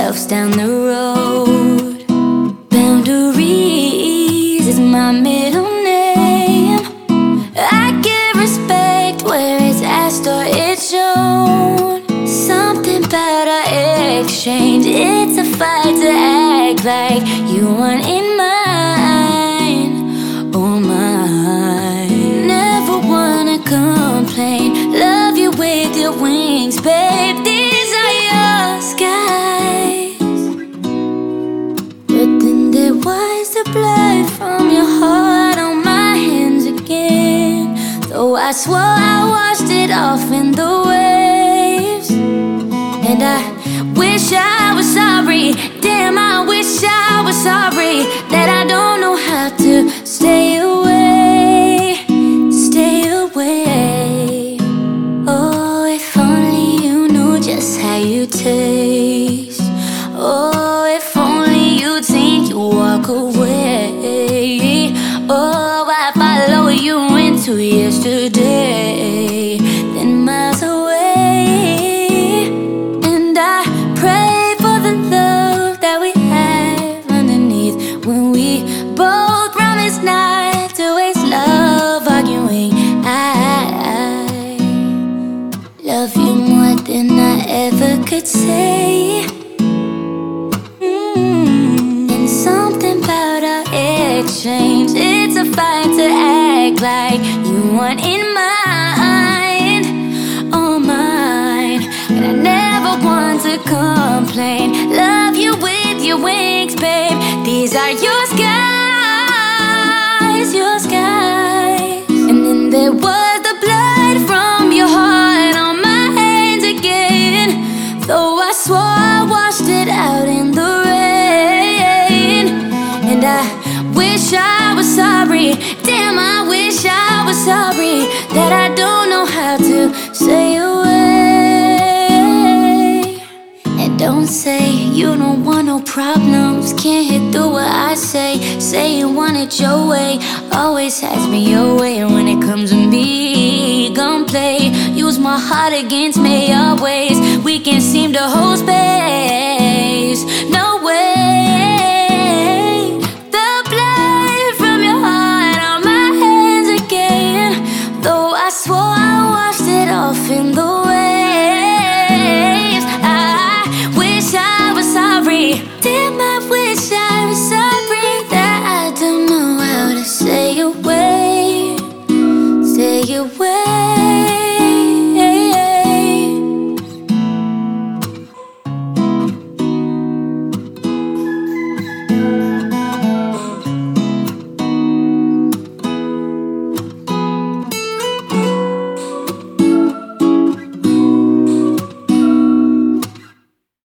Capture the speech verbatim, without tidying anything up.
ourselves down the road. Boundaries is my middle name. I give respect where it's asked or it's shown. Something about our exchange, it's a fight to act like you weren't in mine or mine. Never wanna complain, love you with your wings, babe. These are your skies. But then there was the blood from your heart on my hands again. Though I swore I washed it off in the waves. And I wish I was sorry, damn, I wish I was sorry that I don't know how to stay away, stay away. Oh, if only you knew just how you taste. Oh, if only you'd think you walk away. Oh, I follow you into yesterday, then miles away. And I pray for the love that we have underneath, when we both promise not to waste love arguing. I love you more than I ever could say. Mm. And something about our exchange, it's a fight to act like you weren't in mind or mine. But I never want to complain, love you with your wings, babe. These are your skies, your skies. And then there was the blood from your heart on my hands again. Though I swore I washed it out in the rain. And I wish I was sorry, damn, I wish I was sorry that I don't know how to stay away. And don't say you don't want no problems, can't hit through what I say. Say you want it your way, always has me your way. And when it comes to me, gon' play, use my heart against me always. We can't seem to hold space, no way. The blood from your heart on my hands again. Though I swore I washed it off in the waves. I wish I was sorry, damn, I wish I was sorry that I don't know how to stay away, stay away.